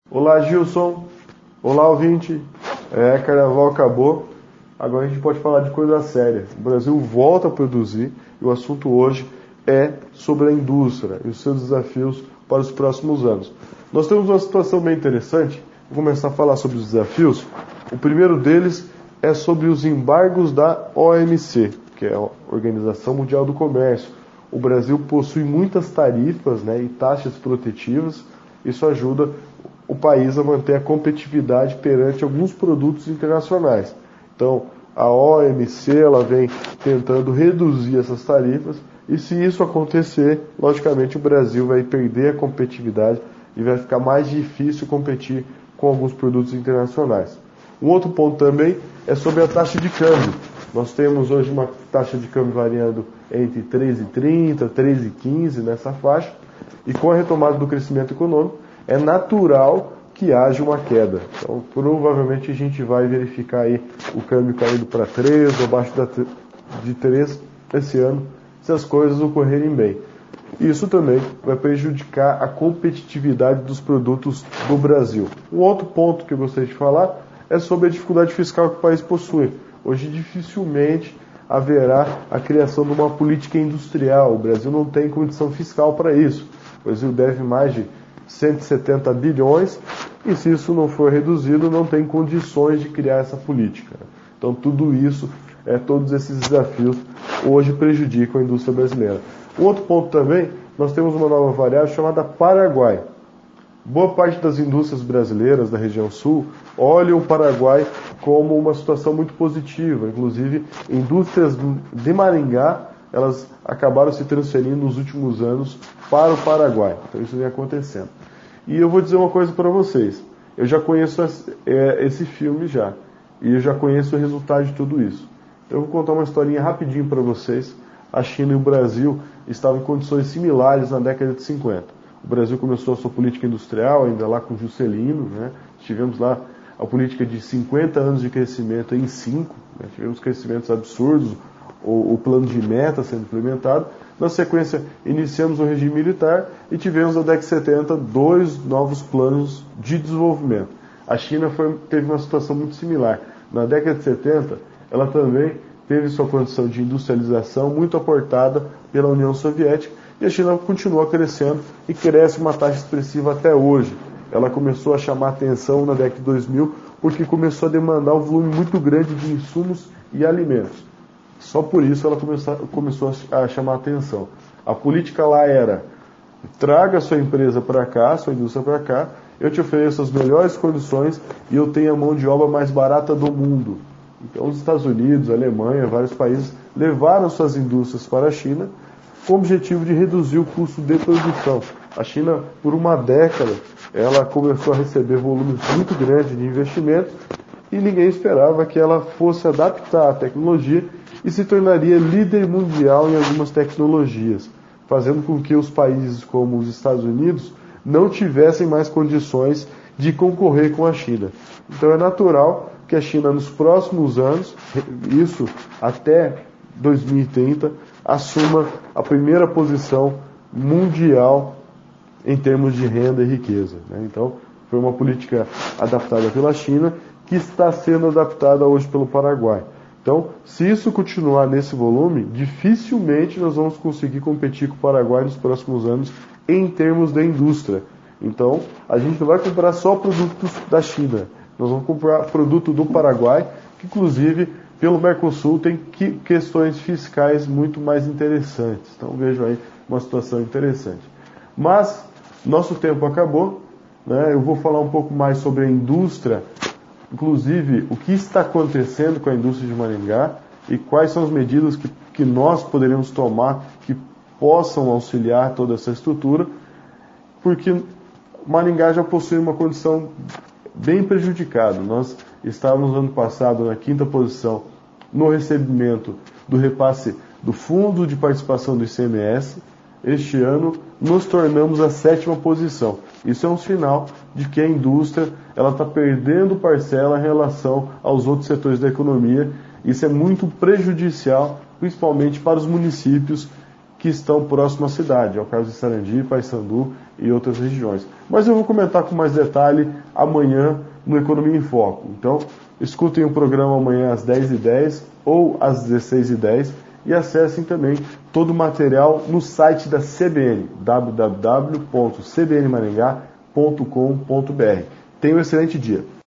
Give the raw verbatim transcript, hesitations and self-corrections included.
Olá, Gilson. Olá, ouvinte. É, carnaval acabou. Agora a gente pode falar de coisa séria. O Brasil volta a produzir e o assunto hoje é sobre a indústria e os seus desafios para os próximos anos. Nós temos uma situação bem interessante. Vou começar a falar sobre os desafios. O primeiro deles é sobre os embargos da O M C, que é a Organização Mundial do Comércio. O Brasil possui muitas tarifas, né, e taxas protetivas. Isso ajuda o país a manter a competitividade perante alguns produtos internacionais. Então, a O M C ela vem tentando reduzir essas tarifas e se isso acontecer, logicamente o Brasil vai perder a competitividade e vai ficar mais difícil competir com alguns produtos internacionais. Um outro ponto também é sobre a taxa de câmbio. Nós temos hoje uma taxa de câmbio variando entre três vírgula trinta, três vírgula quinze nessa faixa, e com a retomada do crescimento econômico, é natural que haja uma queda. Então, provavelmente a gente vai verificar aí o câmbio caindo para três, ou abaixo de três esse ano, se as coisas ocorrerem bem. Isso também vai prejudicar a competitividade dos produtos do Brasil. Um outro ponto que eu gostaria de falar é sobre a dificuldade fiscal que o país possui. Hoje dificilmente haverá a criação de uma política industrial. O Brasil não tem condição fiscal para isso. O Brasil deve mais de cento e setenta bilhões e se isso não for reduzido, não tem condições de criar essa política. Então tudo isso, é, todos esses desafios hoje prejudicam a indústria brasileira. Um outro ponto também, nós temos uma nova variável chamada Paraguai. Boa parte das indústrias brasileiras da região sul olham o Paraguai como uma situação muito positiva. Inclusive, indústrias de Maringá, elas acabaram se transferindo nos últimos anos para o Paraguai. Então isso vem acontecendo. E eu vou dizer uma coisa para vocês. Eu já conheço esse filme já. E eu já conheço o resultado de tudo isso. Então eu vou contar uma historinha rapidinho para vocês. A China e o Brasil estavam em condições similares na década de cinquenta. O Brasil começou a sua política industrial, ainda lá com Juscelino, né? Tivemos lá a política de cinquenta anos de crescimento em cinco, né? Tivemos crescimentos absurdos, o, o plano de meta sendo implementado. Na sequência, iniciamos o regime militar e tivemos na década de setenta dois novos planos de desenvolvimento. A China foi, teve uma situação muito similar. Na década de setenta, ela também teve sua condição de industrialização muito aportada pela União Soviética, e a China continua crescendo e cresce uma taxa expressiva até hoje. Ela começou a chamar atenção na década de dois mil porque começou a demandar um volume muito grande de insumos e alimentos. Só por isso ela começou, começou a chamar atenção. A política lá era: traga sua empresa para cá, sua indústria para cá, eu te ofereço as melhores condições e eu tenho a mão de obra mais barata do mundo. Então os Estados Unidos, a Alemanha, vários países levaram suas indústrias para a China com o objetivo de reduzir o custo de produção. A China, por uma década, ela começou a receber volumes muito grandes de investimentos e ninguém esperava que ela fosse adaptar a tecnologia e se tornaria líder mundial em algumas tecnologias, fazendo com que os países como os Estados Unidos não tivessem mais condições de concorrer com a China. Então é natural que a China, nos próximos anos, isso até dois mil e trinta, assuma a primeira posição mundial em termos de renda e riqueza, né? Então, foi uma política adaptada pela China que está sendo adaptada hoje pelo Paraguai. Então, se isso continuar nesse volume, dificilmente nós vamos conseguir competir com o Paraguai nos próximos anos em termos da indústria. Então, a gente não vai comprar só produtos da China, nós vamos comprar produto do Paraguai, que inclusive pelo Mercosul tem que, questões fiscais muito mais interessantes. Então vejo aí uma situação interessante. Mas nosso tempo acabou, né? Eu vou falar um pouco mais sobre a indústria, inclusive o que está acontecendo com a indústria de Maringá e quais são as medidas que, que nós poderíamos tomar que possam auxiliar toda essa estrutura, porque Maringá já possui uma condição bem prejudicada. Nós estávamos no ano passado na quinta posição no recebimento do repasse do Fundo de Participação do I C M S. Este ano nos tornamos a sétima posição. Isso é um sinal de que a indústria ela está perdendo parcela em relação aos outros setores da economia. Isso é muito prejudicial, principalmente para os municípios que estão próximos à cidade. É o caso de Sarandi, Paissandu e outras regiões. Mas eu vou comentar com mais detalhe amanhã no Economia em Foco. Então, escutem o programa amanhã às dez e dez ou às dezesseis e dez e acessem também todo o material no site da C B N, w w w ponto c b n maringá ponto com ponto b r. Tenham um excelente dia.